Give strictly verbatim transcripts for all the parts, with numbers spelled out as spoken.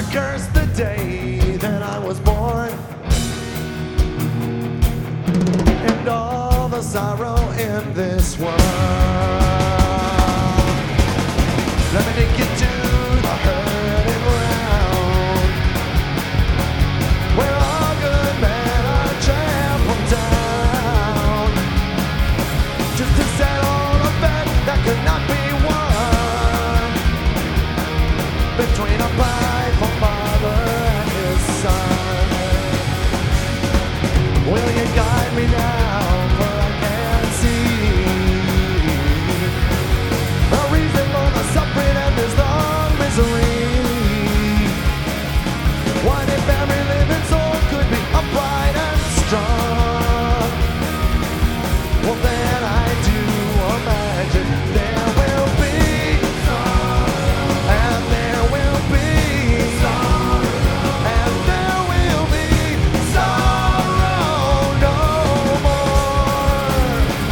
curse the day that I was born, and all the sorrow in this world. Let me take you to the hurting ground, where all good men are trampled down, just to settle a bet that could not be won between a prideful father and his son. Will you guide me now, for I can't see a reason for the suffering and this long misery. What if every living soul could be upright and strong? Well, then I do imagine there will be sorrow, and there will be sorrow, and there will be sorrow no more.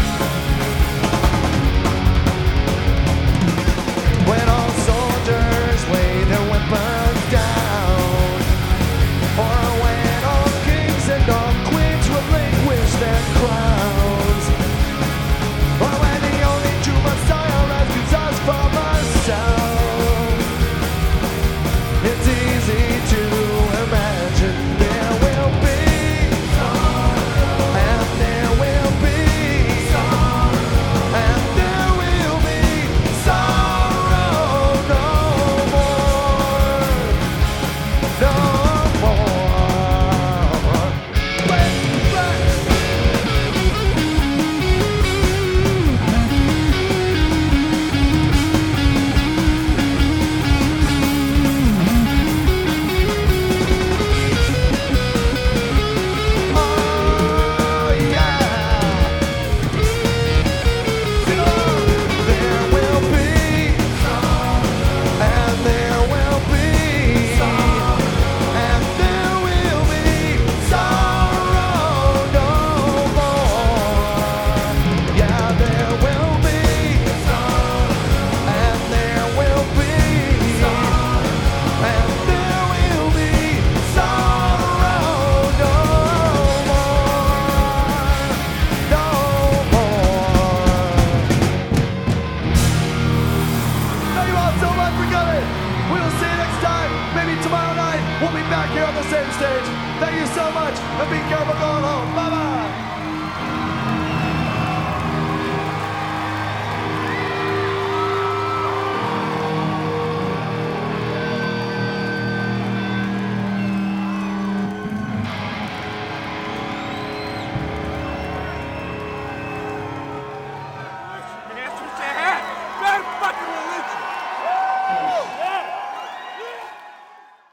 When all soldiers lay their weapons down, or when all kings and all queens relinquish their crowns, or when the only true Messiah rescues us from ourselves, it's easy to imagine there will be sorrow, and there will be sorrow, and there will be sorrow no more, no more. Back, back. Oh yeah. There will be and there will be and there will be sorrow no more. Yeah, there will be and there will be and there will be sorrow no more, no more. Thank you all so much for coming. We will see you next time. Maybe tomorrow night we'll be back here on the same stage. Thank you so much, and be careful.